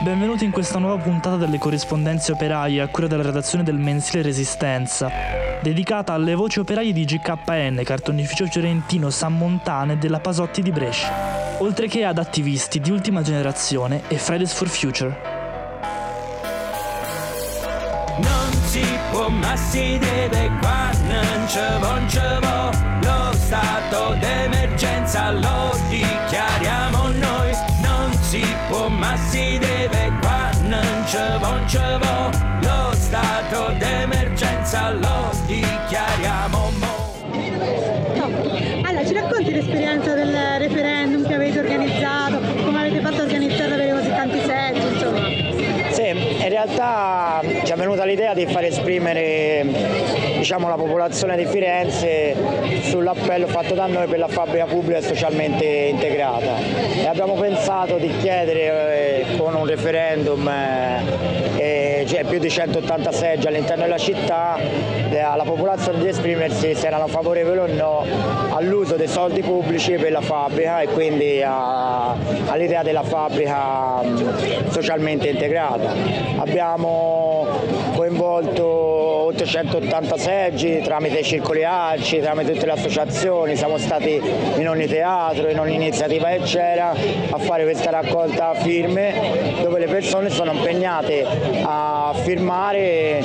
benvenuti in questa nuova puntata delle corrispondenze operaie a cura della redazione del mensile Resistenza, dedicata alle voci operaie di GKN, cartonificio fiorentino San Montane della Pasotti di Brescia, oltre che ad attivisti di ultima generazione e Fridays for Future. Non si può, ma si deve, qua non ci vo, lo stato d'emergenza lo dichiariamo noi. Non si può, ma si deve, qua non ci vo, lo stato d'emergenza lo dichiariamo noi. Allora, ci racconti l'esperienza del referendum che avete organizzato, come avete fatto a organizzare ad avere così tanti seggi, insomma? Sì, in realtà ci è venuta l'idea di far esprimere la popolazione di Firenze sull'appello fatto da noi per la fabbrica pubblica e socialmente integrata e abbiamo pensato di chiedere con un referendum più di 180 seggi all'interno della città alla popolazione di esprimersi se erano favorevoli o no all'uso dei soldi pubblici per la fabbrica e quindi all'idea della fabbrica socialmente integrata. Abbiamo coinvolto oltre 180 seggi tramite i circoli ACI, tramite tutte le associazioni, siamo stati in ogni teatro, in ogni iniziativa che c'era a fare questa raccolta firme dove le persone sono impegnate a firmare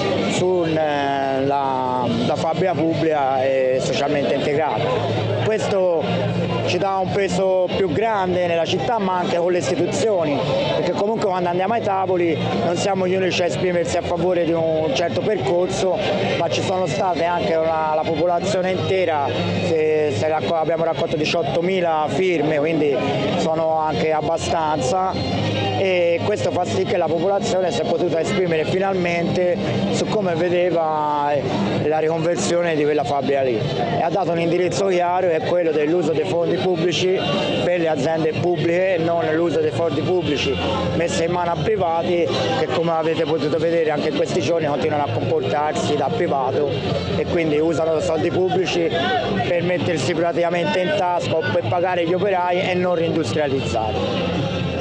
sulla fabbrica pubblica e socialmente integrata. Questo ci dà un peso più grande nella città ma anche con le istituzioni, perché comunque quando andiamo ai tavoli non siamo gli unici a esprimersi a favore di un certo percorso, ma ci sono state anche la popolazione intera, abbiamo raccolto 18.000 firme, quindi sono anche abbastanza e questo fa sì che la popolazione si è potuta esprimere finalmente su come vedeva la riconversione di quella fabbrica lì e ha dato un indirizzo chiaro che è quello dell'uso dei fondi pubblici per le aziende pubbliche e non l'uso dei fondi pubblici messi in mano a privati che, come avete potuto vedere anche in questi giorni, continuano a comportarsi da privato e quindi usano soldi pubblici per mettersi praticamente in tasca o per pagare gli operai e non reindustrializzare.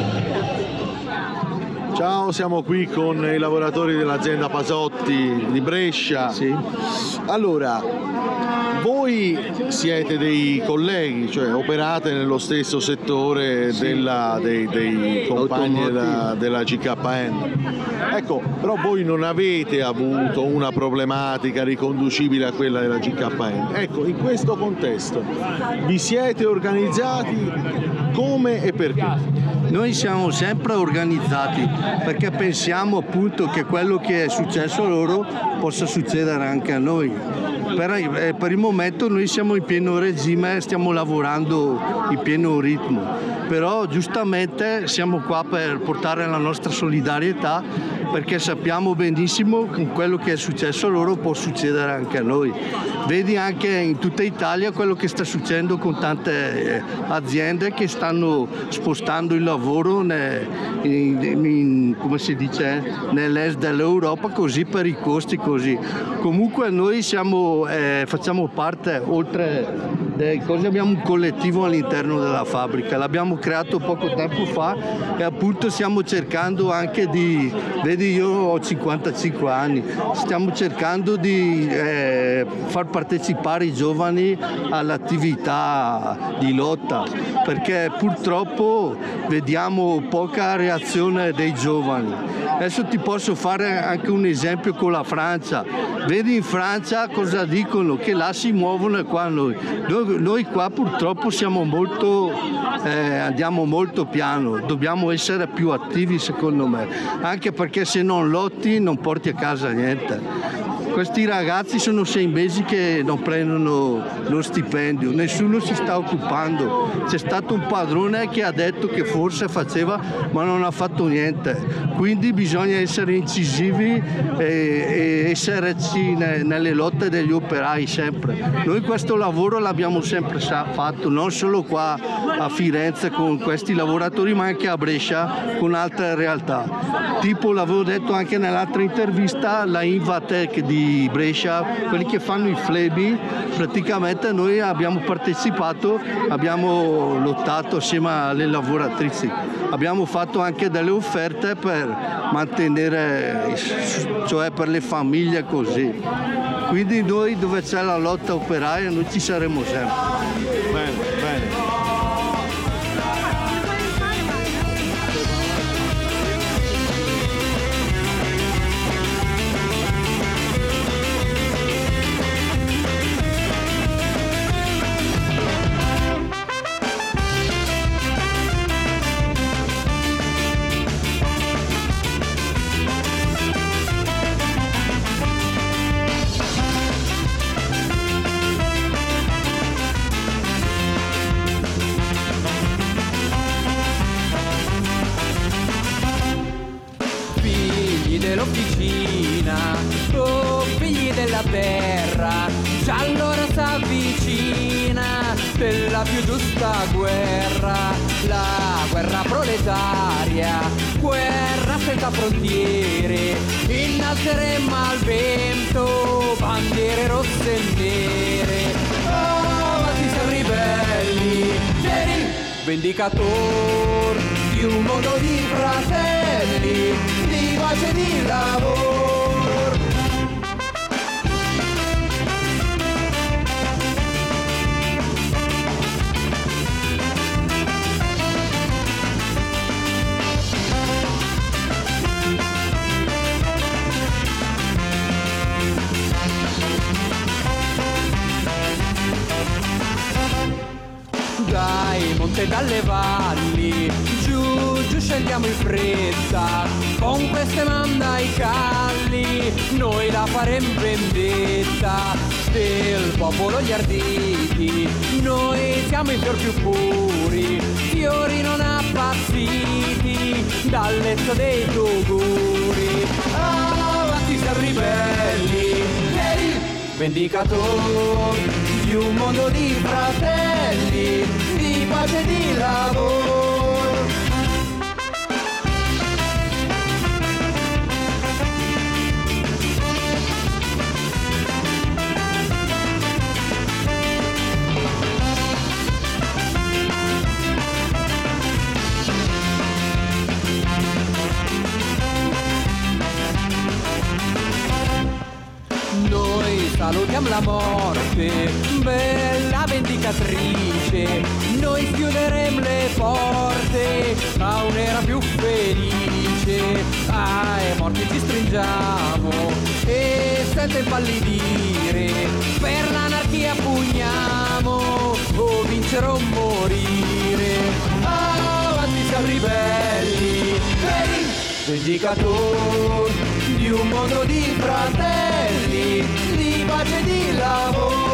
Ciao, siamo qui con i lavoratori dell'azienda Pasotti di Brescia. Sì. Allora, voi siete dei colleghi, cioè operate nello stesso settore dei compagni della GKN. Ecco, però voi non avete avuto una problematica riconducibile a quella della GKN. Ecco, in questo contesto vi siete organizzati come e perché? Noi siamo sempre organizzati perché pensiamo appunto che quello che è successo a loro possa succedere anche a noi. Per il momento noi siamo in pieno regime, stiamo lavorando in pieno ritmo, però giustamente siamo qua per portare la nostra solidarietà perché sappiamo benissimo che quello che è successo a loro può succedere anche a noi. Vedi anche in tutta Italia quello che sta succedendo con tante aziende che stanno spostando il lavoro come si dice, nell'est dell'Europa così per i costi così. Comunque noi facciamo parte, oltre abbiamo un collettivo all'interno della fabbrica, l'abbiamo creato poco tempo fa e appunto stiamo cercando anche vedi io ho 55 anni, stiamo cercando di far partecipare i giovani all'attività di lotta perché purtroppo vediamo poca reazione dei giovani. Adesso ti posso fare anche un esempio con la Francia. Vedi in Francia cosa dicono? Che là si muovono e qua noi qua purtroppo siamo andiamo molto piano, dobbiamo essere più attivi secondo me, anche perché se non lotti non porti a casa niente. Questi ragazzi sono 6 mesi che non prendono lo stipendio, nessuno si sta occupando. C'è stato un padrone che ha detto che forse faceva ma non ha fatto niente. Quindi bisogna essere incisivi e esserci nelle lotte degli operai sempre. Noi questo lavoro l'abbiamo sempre fatto, non solo qua a Firenze con questi lavoratori ma anche a Brescia con altre realtà. Tipo l'avevo detto anche nell'altra intervista, la Invatec di di Brescia, quelli che fanno i flebi. Praticamente noi abbiamo partecipato, abbiamo lottato assieme alle lavoratrici, abbiamo fatto anche delle offerte per mantenere, cioè per le famiglie così. Quindi noi dove c'è la lotta operaia noi ci saremo sempre. Bene, bene. Dell'officina, oh figli della terra, già allora s'avvicina della più giusta guerra, la guerra proletaria, guerra senza frontiere, innalzeremo al vento bandiere rosse e nere. Oh, avanti siamo ribelli, ieri vendicator di un mondo di fratelli, di pace e di lavoro. Dai monte e dalle valli, giù, giù scendiamo in fretta, con queste man dai calli, noi la faremo vendetta, del popolo gli arditi, noi siamo i fior più puri, fiori non appassiti, dal letto dei tuguri, avanti siamo ribelli, vendicator di un mondo di fratelli, di pace e di lavoro. Noi salutiamo la morte, bella vendicatrice, noi chiuderemo le porte a un'era più felice, ai morti ci stringiamo e senza impallidire, per l'anarchia pugniamo o vincere o morire, avanti siamo ribelli, vendicator di un mondo di fratelli, di pace e di lavoro.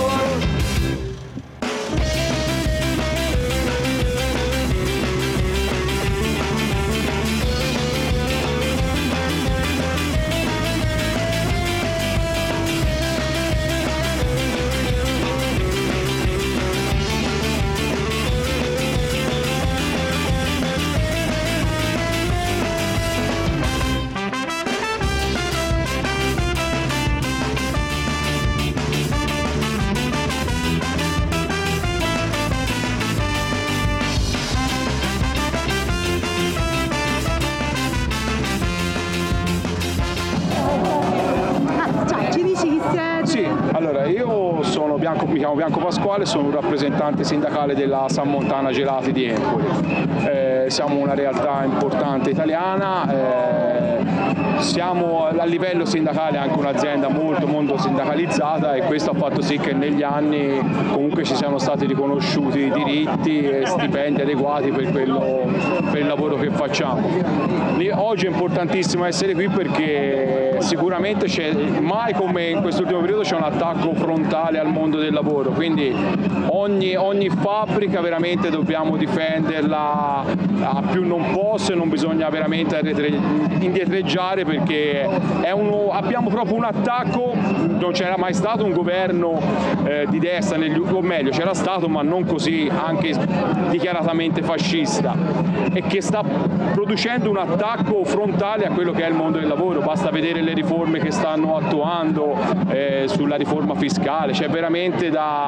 Allora, io mi chiamo Bianco Pasquale, sono un rappresentante sindacale della Sammontana Gelati di Empoli. Siamo una realtà importante italiana, siamo a livello sindacale anche un'azienda molto sindacalizzata, e questo ha fatto sì che negli anni comunque ci siano stati riconosciuti diritti e stipendi adeguati per il lavoro che facciamo. Oggi è importantissimo essere qui perché sicuramente mai come in quest'ultimo periodo c'è un attacco frontale al mondo del lavoro, quindi ogni fabbrica veramente dobbiamo difenderla a più non posso, e non bisogna veramente indietreggiare, perché abbiamo proprio un attacco. Non c'era mai stato un governo di destra, o meglio c'era stato, ma non così anche dichiaratamente fascista, e che sta producendo un attacco frontale a quello che è il mondo del lavoro. Basta vedere le le riforme che stanno attuando, sulla riforma fiscale, c'è veramente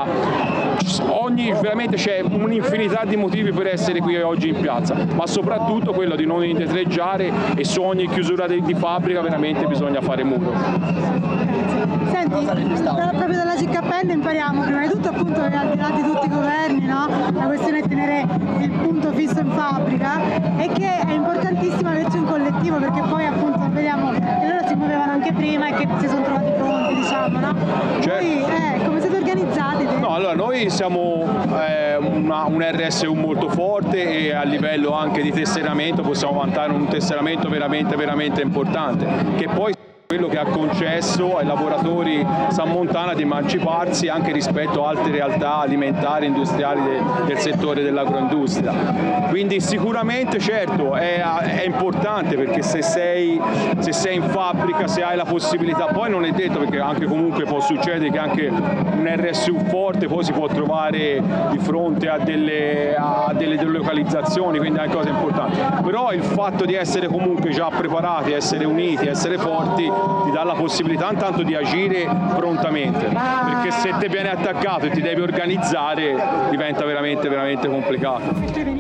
veramente c'è un'infinità di motivi per essere qui oggi in piazza, ma soprattutto quello di non indietreggiare, e su ogni chiusura di fabbrica veramente bisogna fare muro. Senti, proprio dalla GKN impariamo prima di tutto appunto che al di là di tutti i governi, no? La questione è tenere il punto fisso in fabbrica, e che è importantissimo averci un collettivo, perché poi appunto vediamo che loro si muovevano anche prima e che si sono trovati pronti, diciamo, no? Voi come siete organizzati? No, allora noi siamo un RSU molto forte, e a livello anche di tesseramento possiamo vantare un tesseramento veramente importante, che poi quello che ha concesso ai lavoratori Sammontana di emanciparsi anche rispetto a altre realtà alimentari, industriali del settore dell'agroindustria. Quindi sicuramente, certo, è importante, perché se sei in fabbrica, se hai la possibilità, poi non è detto, perché anche comunque può succedere che anche un RSU forte poi si può trovare di fronte a delle delocalizzazioni, quindi è una cosa importante. Però il fatto di essere comunque già preparati, essere uniti, essere forti, ti dà la possibilità intanto di agire prontamente, perché se ti viene attaccato e ti devi organizzare diventa veramente complicato.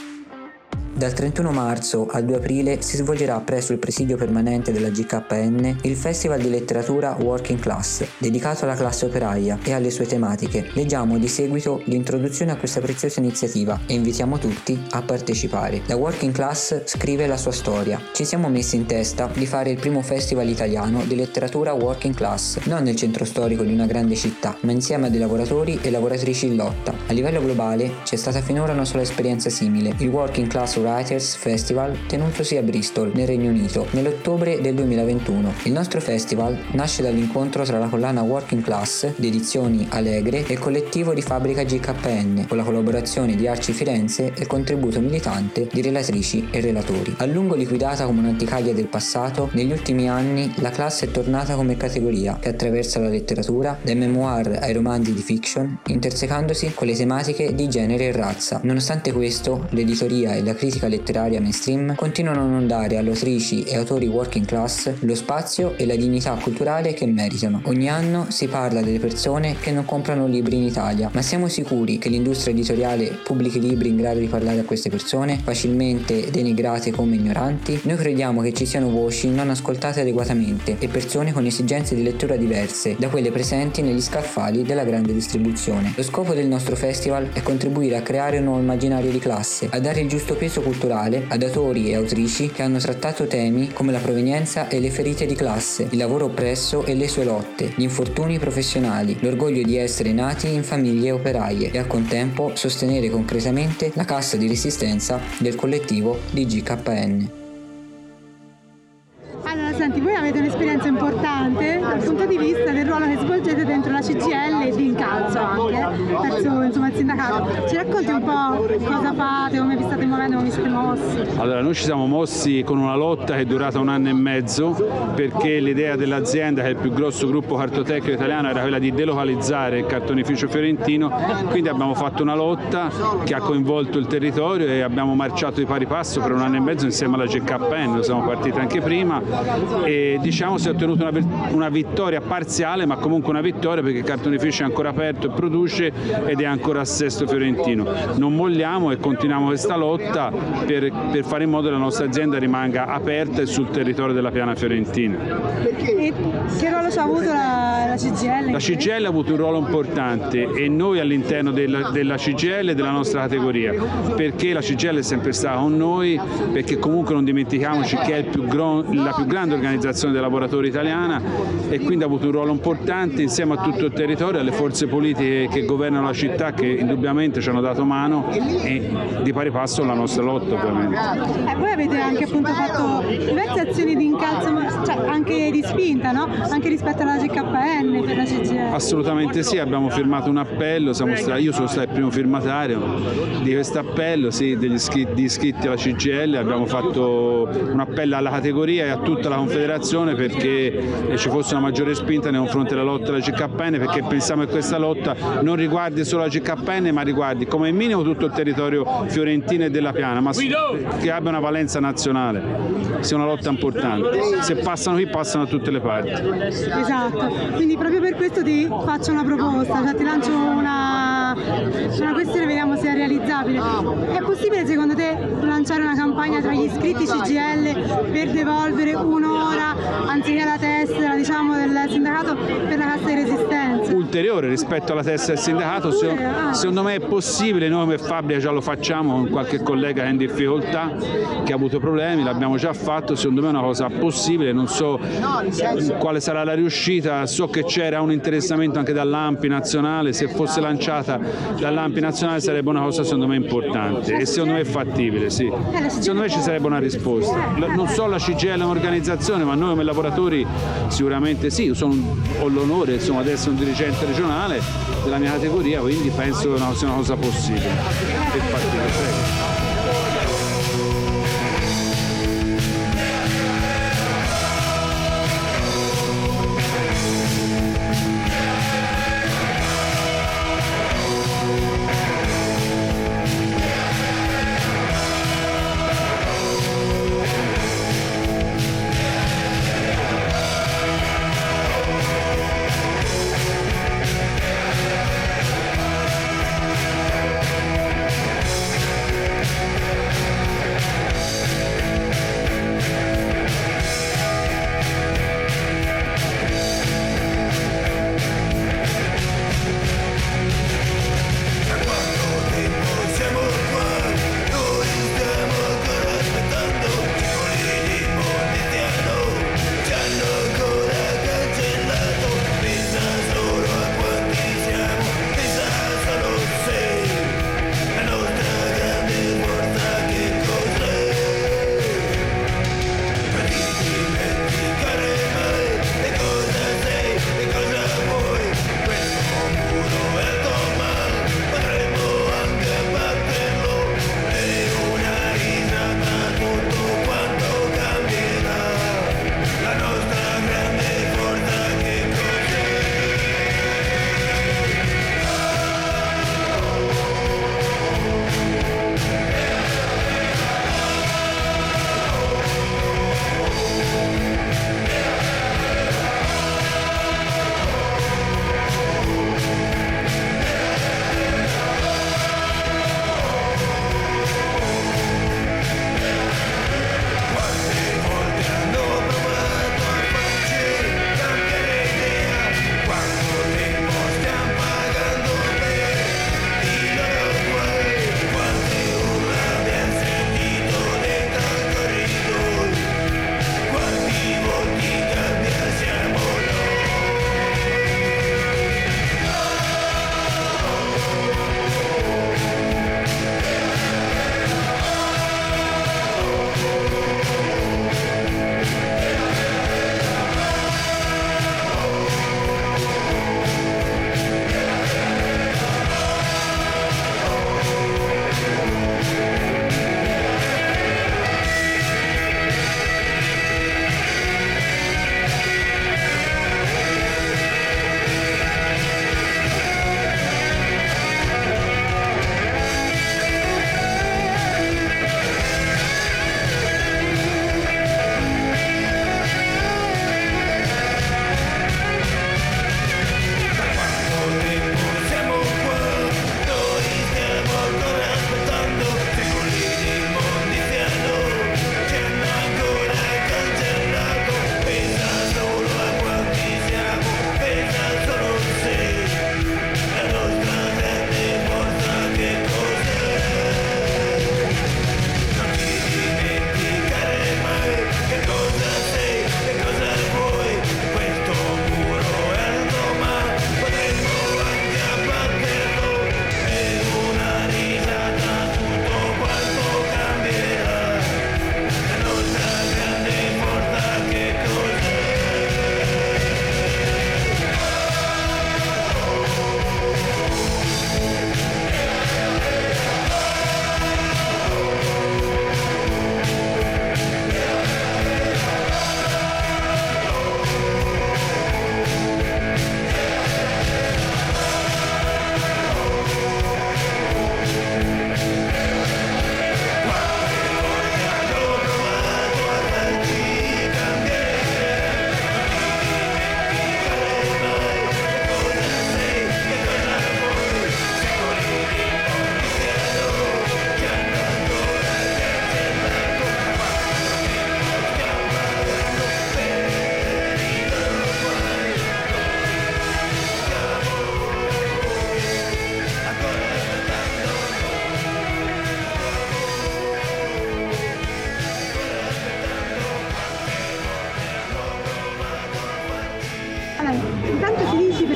Dal 31 marzo al 2 aprile si svolgerà presso il presidio permanente della GKN il Festival di letteratura Working Class, dedicato alla classe operaia e alle sue tematiche. Leggiamo di seguito l'introduzione a questa preziosa iniziativa e invitiamo tutti a partecipare. La Working Class scrive la sua storia. Ci siamo messi in testa di fare il primo festival italiano di letteratura Working Class, non nel centro storico di una grande città, ma insieme a dei lavoratori e lavoratrici in lotta. A livello globale c'è stata finora una sola esperienza simile, il Working Class Writers Festival, tenutosi a Bristol, nel Regno Unito, nell'ottobre del 2021. Il nostro festival nasce dall'incontro tra la collana Working Class di edizioni Allegre e il collettivo di fabbrica GKN, con la collaborazione di Arci Firenze e il contributo militante di relatrici e relatori. A lungo liquidata come un'anticadia del passato, negli ultimi anni la classe è tornata come categoria che attraversa la letteratura, dai memoir ai romanzi di fiction, intersecandosi con le tematiche di genere e razza. Nonostante questo, l'editoria e la critica letteraria mainstream continuano a non dare alle autrici e autori working class lo spazio e la dignità culturale che meritano. Ogni anno si parla delle persone che non comprano libri in Italia, ma siamo sicuri che l'industria editoriale pubblichi libri in grado di parlare a queste persone, facilmente denigrate come ignoranti? Noi crediamo che ci siano voci non ascoltate adeguatamente e persone con esigenze di lettura diverse da quelle presenti negli scaffali della grande distribuzione. Lo scopo del nostro festival è contribuire a creare un nuovo immaginario di classe, a dare il giusto peso culturale ad autori e autrici che hanno trattato temi come la provenienza e le ferite di classe, il lavoro oppresso e le sue lotte, gli infortuni professionali, l'orgoglio di essere nati in famiglie operaie e al contempo sostenere concretamente la cassa di resistenza del collettivo di GKN. Allora, senti, voi avete un'esperienza importante dal punto di vista del ruolo che svolgete dentro la CGIL e di incalzo anche, verso il sindacato. Ci racconti un po' cosa fate, come vi state muovendo, come vi siete mossi? Allora, noi ci siamo mossi con una lotta che è durata 1 anno e mezzo, perché l'idea dell'azienda, che è il più grosso gruppo cartotecnico italiano, era quella di delocalizzare il cartonificio fiorentino, quindi abbiamo fatto una lotta che ha coinvolto il territorio e abbiamo marciato di pari passo per 1 anno e mezzo insieme alla GKN, siamo partiti anche prima e diciamo si è ottenuta una vittoria parziale, ma comunque una vittoria, perché il cartonificio è ancora aperto e produce ed è ancora a Sesto Fiorentino. Non molliamo e continuiamo questa lotta per fare in modo che la nostra azienda rimanga aperta e sul territorio della piana fiorentina. E che ruolo ci ha avuto la CGIL? La CGIL ha avuto un ruolo importante e noi all'interno della CGIL e della nostra categoria, perché la CGIL è sempre stata con noi, perché comunque non dimentichiamoci che è la più grande organizzazione dei lavoratori italiana e quindi ha avuto un ruolo importante insieme a tutto il territorio, alle forze politiche che governano la città, che indubbiamente ci hanno dato mano, e di pari passo la nostra lotta ovviamente. Voi avete anche appunto fatto diverse azioni di incalzo, cioè anche di spinta, no? Anche rispetto alla GKN per la CGIL. Assolutamente sì, abbiamo firmato un appello, io sono stato il primo firmatario di questo appello, sì, di iscritti alla CGIL, abbiamo fatto un appello alla categoria e a tutta la Confederazione perché ci fosse una maggiore spinta nei confronti della lotta alla GKN, perché pensiamo che questa lotta non riguardi solo la GKN GKN, ma riguardi come minimo tutto il territorio fiorentino e della Piana, ma che abbia una valenza nazionale, sia una lotta importante. Se passano qui, passano da tutte le parti. Esatto, quindi proprio per questo ti faccio una proposta, cioè ti lancio una questione, vediamo se è realizzabile. È possibile secondo te lanciare una campagna tra gli iscritti CGIL per devolvere un'ora anziché la tessera, diciamo, del sindacato per la cassa di resistenza? Ulteriore rispetto alla tessera del sindacato, secondo me è possibile. Noi come fabbrica già lo facciamo con qualche collega che è in difficoltà, che ha avuto problemi, l'abbiamo già fatto, secondo me è una cosa possibile, non so quale sarà la riuscita, so che c'era un interessamento anche dall'ANPI nazionale, se fosse lanciata dall'ANPI nazionale sarebbe una cosa secondo me importante e secondo me è fattibile, sì. Secondo me ci sarebbe una risposta. Non so la CGIL è un'organizzazione, ma noi come lavoratori sicuramente sì, ho l'onore insomma di essere un dirigente regionale della mia categoria, quindi penso che sia una cosa possibile e fattibile. Prego.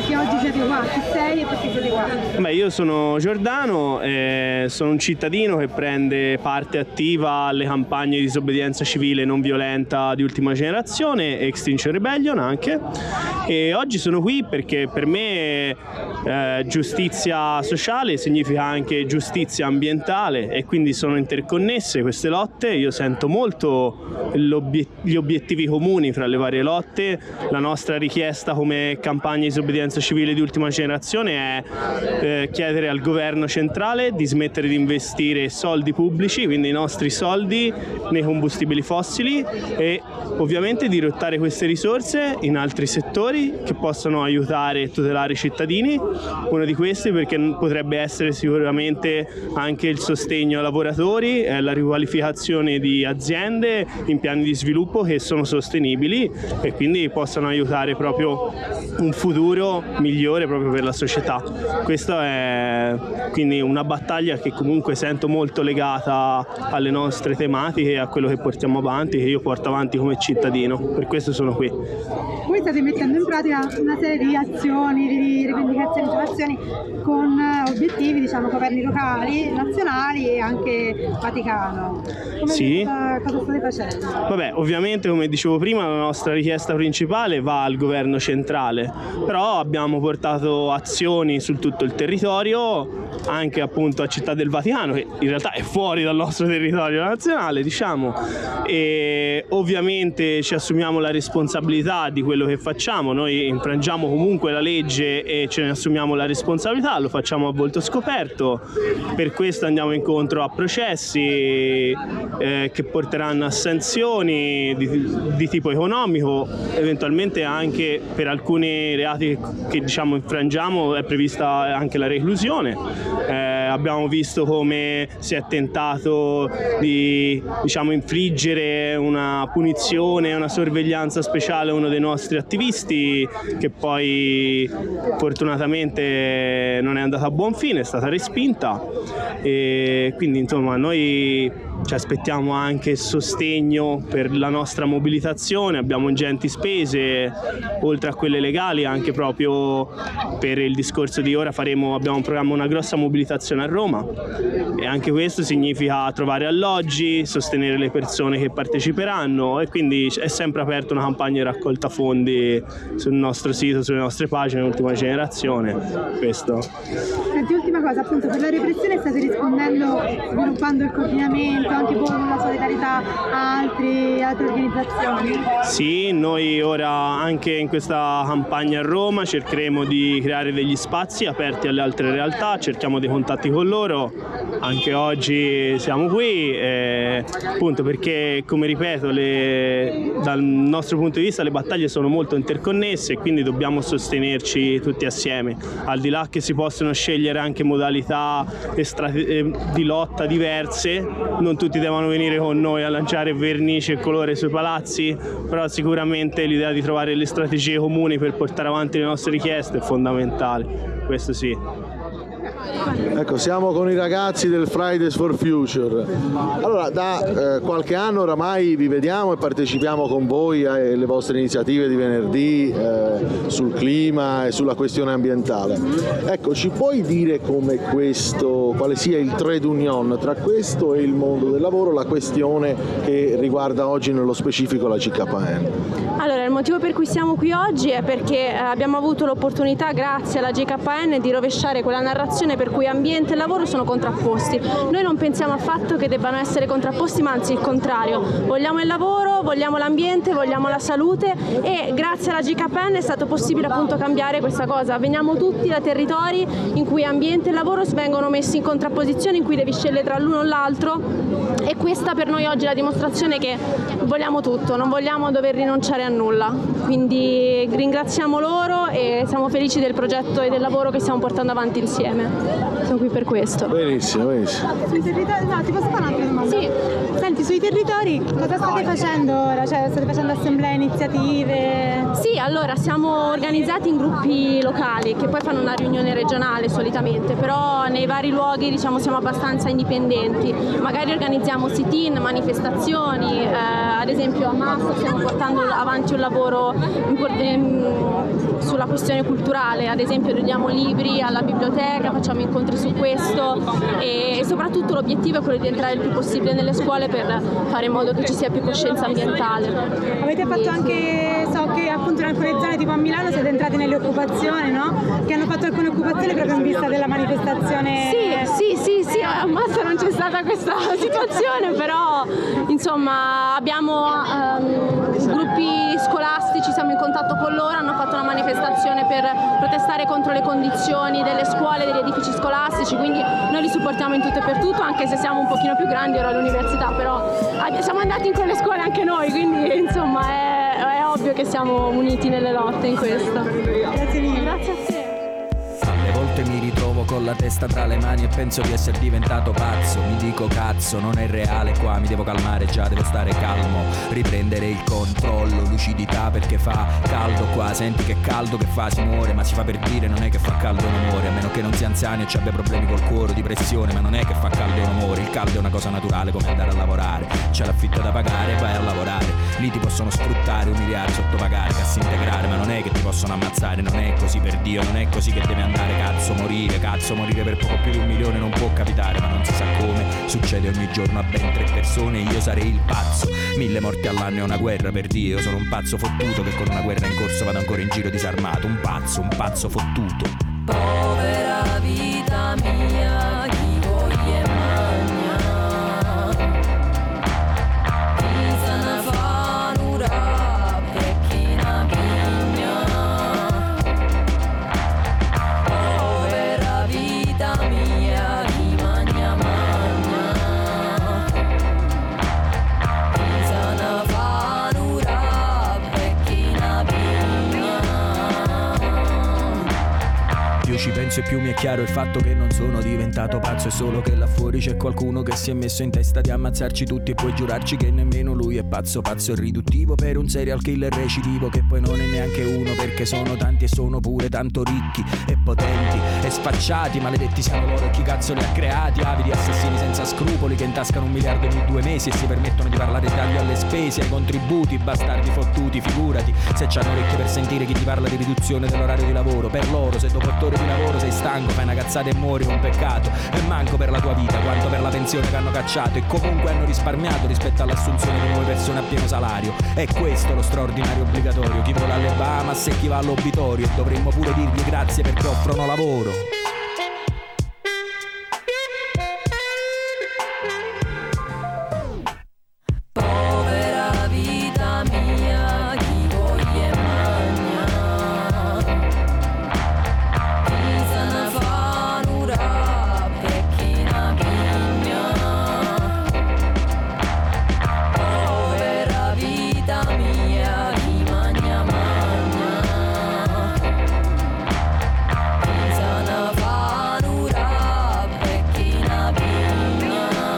perché oggi siete qua, chi sei e perché siete qua? Beh, io sono Giordano, sono un cittadino che prende parte attiva alle campagne di disobbedienza civile non violenta di Ultima Generazione, Extinction Rebellion anche, e oggi sono qui perché per me giustizia sociale significa anche giustizia ambientale e quindi sono interconnesse queste lotte. Io sento molto gli obiettivi comuni fra le varie lotte. La nostra richiesta come campagna di disobbedienza civile di Ultima Generazione è chiedere al governo centrale di smettere di investire soldi pubblici, quindi i nostri soldi, nei combustibili fossili, e ovviamente di dirottare queste risorse in altri settori che possano aiutare e tutelare i cittadini. Uno di questi perché potrebbe essere sicuramente anche il sostegno ai lavoratori, la riqualificazione di aziende in piani di sviluppo che sono sostenibili e quindi possano aiutare proprio un futuro migliore proprio per la società. Questa è quindi una battaglia che comunque sento molto legata alle nostre tematiche e a quello che portiamo avanti, che io porto avanti come cittadino, per questo sono qui. Voi state mettendo in pratica una serie di azioni, di rivendicazioni, situazioni con obiettivi, diciamo, governi locali, nazionali e anche Vaticano. Sì. Cosa state facendo? Vabbè, ovviamente come dicevo prima la nostra richiesta principale va al governo centrale, però abbiamo portato azioni su tutto il territorio, anche appunto a Città del Vaticano, che in realtà è fuori dal nostro territorio nazionale, diciamo, e ovviamente ci assumiamo la responsabilità di quello che facciamo. Noi infrangiamo comunque la legge e ce ne assumiamo la responsabilità, lo facciamo a volto scoperto, per questo andiamo incontro a processi che porteranno a sanzioni di tipo economico, eventualmente anche per alcuni reati che diciamo infrangiamo è prevista anche la reclusione. Abbiamo visto come si è tentato di infliggere una punizione, una sorveglianza speciale a uno dei nostri attivisti, che poi fortunatamente non è andata a buon fine, è stata respinta, e quindi insomma noi ci aspettiamo anche sostegno per la nostra mobilitazione. Abbiamo ingenti spese oltre a quelle legali anche proprio per il discorso di ora abbiamo in programma una grossa mobilitazione a Roma, e anche questo significa trovare alloggi, sostenere le persone che parteciperanno, e quindi è sempre aperta una campagna di raccolta fondi sul nostro sito, sulle nostre pagine Ultima Generazione. Questo. Senti, ultima cosa, appunto per la repressione state rispondendo sviluppando il coordinamento anche voi con la solidarietà a altre organizzazioni? Sì, noi ora anche in questa campagna a Roma cercheremo di creare degli spazi aperti alle altre realtà, cerchiamo dei contatti con loro. Anche oggi siamo qui appunto perché, come ripeto, dal nostro punto di vista le battaglie sono molto interconnesse e quindi dobbiamo sostenerci tutti assieme, al di là che si possono scegliere anche modalità di lotta diverse. Non tutti devono venire con noi a lanciare vernice e colore sui palazzi, però sicuramente l'idea di trovare le strategie comuni per portare avanti le nostre richieste è fondamentale, questo sì. Ecco, siamo con i ragazzi del Fridays for Future. Allora, da qualche anno oramai vi vediamo e partecipiamo con voi alle vostre iniziative di venerdì sul clima e sulla questione ambientale. Ecco, ci puoi dire quale sia il trade union tra questo e il mondo del lavoro, la questione che riguarda oggi nello specifico la GKN? Allora, il motivo per cui siamo qui oggi è perché abbiamo avuto l'opportunità, grazie alla GKN, di rovesciare quella narrazione per cui ambiente e lavoro sono contrapposti. Noi non pensiamo affatto che debbano essere contrapposti, ma anzi il contrario. Vogliamo il lavoro, vogliamo l'ambiente, vogliamo la salute, e grazie alla GKN è stato possibile appunto cambiare questa cosa. Veniamo tutti da territori in cui ambiente e lavoro vengono messi in contrapposizione, in cui devi scegliere tra l'uno o l'altro, e questa per noi oggi è la dimostrazione che vogliamo tutto, non vogliamo dover rinunciare a nulla. Quindi ringraziamo loro e siamo felici del progetto e del lavoro che stiamo portando avanti insieme. Siamo qui per questo. Benissimo, benissimo. Sui territori, no, ti posso fare un'altra domanda? Sì. Senti, sui territori cosa state facendo ora? Cioè, state facendo assemblee, iniziative? Sì, allora siamo organizzati in gruppi locali che poi fanno una riunione regionale solitamente, però nei vari luoghi diciamo siamo abbastanza indipendenti. Magari organizziamo sit-in, manifestazioni, ad esempio a Massa stiamo portando avanti un lavoro sulla questione culturale, ad esempio diamo libri alla biblioteca, facciamo incontri su questo e soprattutto l'obiettivo è quello di entrare il più possibile nelle scuole per fare in modo che ci sia più coscienza ambientale. Avete fatto anche, so che appunto in alcune zone tipo a Milano siete entrati nelle occupazioni, no? Che hanno fatto alcune occupazioni proprio in vista della manifestazione. Sì, a Massa non c'è stata questa situazione, però insomma abbiamo gruppi scolastici, siamo in contatto con loro, hanno fatto una manifestazione per protestare contro le condizioni delle scuole, degli edifici scolastici, quindi noi li supportiamo in tutto e per tutto, anche se siamo un pochino più grandi ora all'università, però siamo andati in quelle scuole anche noi, quindi insomma è ovvio che siamo uniti nelle lotte in questo. Grazie mille. Grazie a te. Alle volte mi ritrovo con la testa tra le mani e penso di essere diventato pazzo. Mi dico cazzo, non è reale qua, mi devo calmare già, devo stare calmo, riprendere il controllo, lucidità perché fa caldo qua. Senti che caldo che fa, si muore, ma si fa per dire, non è che fa caldo un umore. A meno che non sia anziani e ci abbia problemi col cuore, di pressione, ma non è che fa caldo un umore. Il caldo è una cosa naturale come andare a lavorare, c'è l'affitto da pagare e vai a lavorare. Lì ti possono sfruttare, umiliare, sottopagare, cassi integrare, ma non è che ti possono ammazzare, non è così, per Dio, non è così che deve andare. Cazzo morire per poco più di 1 milione non può capitare, ma non si sa come, succede ogni giorno a ben 3 persone e io sarei il pazzo. 1000 morti all'anno è una guerra, per Dio, sono un pazzo fottuto che con una guerra in corso vado ancora in giro disarmato, un pazzo fottuto. Povera vita mia, chi voglia magna, chi se ne fa un'ura per chi ne pigna. Povera vita mia, chi magna, chi se ne fa un'ura per chi ne pigna. Più ci penso e più mi è chiaro il fatto che non sono diventato pazzo, è solo che là fuori c'è qualcuno che si è messo in testa di ammazzarci tutti e puoi giurarci che nemmeno lui è pazzo e riduttivo per un serial killer recidivo che poi non è neanche uno, perché sono tanti e sono pure tanto ricchi e potenti e sfacciati, maledetti siano loro e chi cazzo li ha creati, avidi assassini senza scrupoli che intascano 1 miliardo ogni 2 mesi e si permettono di parlare di taglio alle spese, ai contributi, bastardi fottuti, figurati se c'hanno orecchie per sentire chi ti parla di riduzione dell'orario di lavoro. Per loro se dopo 8 ore di lavoro sei stanco, fai una cazzata e muori, un peccato, e manco per la tua vita quanto per la pensione che hanno cacciato, e comunque hanno risparmiato rispetto all'assunzione di nuove persone a pieno salario. È questo lo straordinario obbligatorio, chi vola alle Bahamas e chi va all'obitorio, e dovremmo pure dirgli grazie perché offrono lavoro. Povera vita mia, chi voglia magna, chi se ne fa un'ura per chi ne pigna. Povera vita mia, chi magna, chi se ne fa un'ura per chi ne pigna.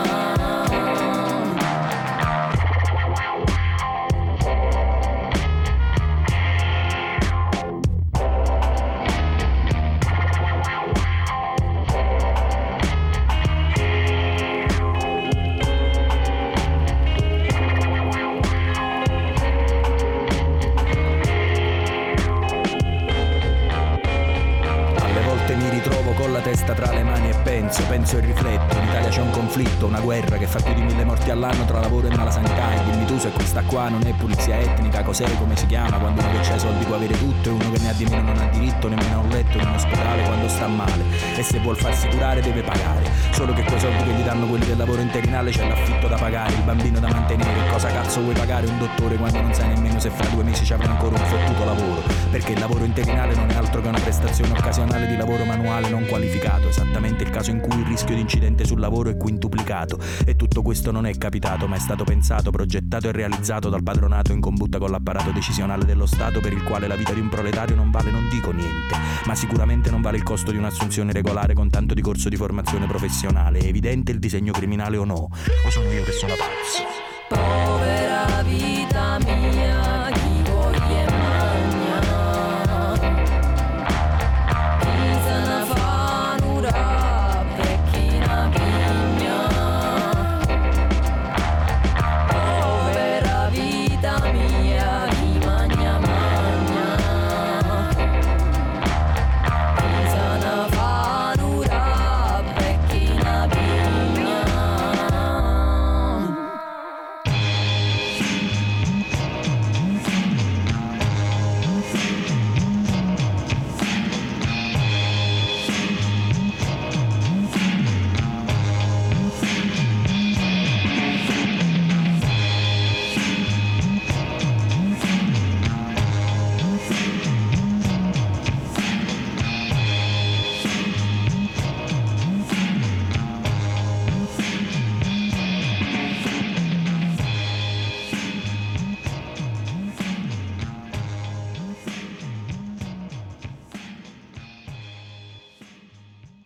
Alle volte mi ritrovo con la testa tra le mani e penso e rifletto. In Italia c'è un conflitto, una guerra che fa più di 1000 morti all'anno tra lavoro e malasanità. E dimmi tu se questa qua non è pulizia etnica, cos'è, come si chiama? Quando uno che c'ha i soldi può avere tutto e uno che ne ha di meno non ha diritto nemmeno a un letto in un ospedale quando sta male. E se vuol farsi curare deve pagare, solo che quei soldi che gli danno quelli del lavoro interinale c'è l'affitto da pagare, il bambino da mantenere. Cosa cazzo vuoi pagare un dottore quando non sai nemmeno se fra 2 mesi ci avrà ancora un fottuto lavoro? Perché il lavoro interinale non è altro che una prestazione occasionale di lavoro manuale non qualificato, esattamente il caso in cui il rischio di incidente sul lavoro è quintuplicato. E tutto questo non è capitato, ma è stato pensato, progettato e realizzato dal padronato in combutta con l'apparato decisionale dello Stato, per il quale la vita di un proletario non vale, non dico niente, ma sicuramente non vale il costo di un'assunzione regolare con tanto di corso di formazione professionale. È evidente il disegno criminale o no? O sono io che sono pazzo? Povera vita mia,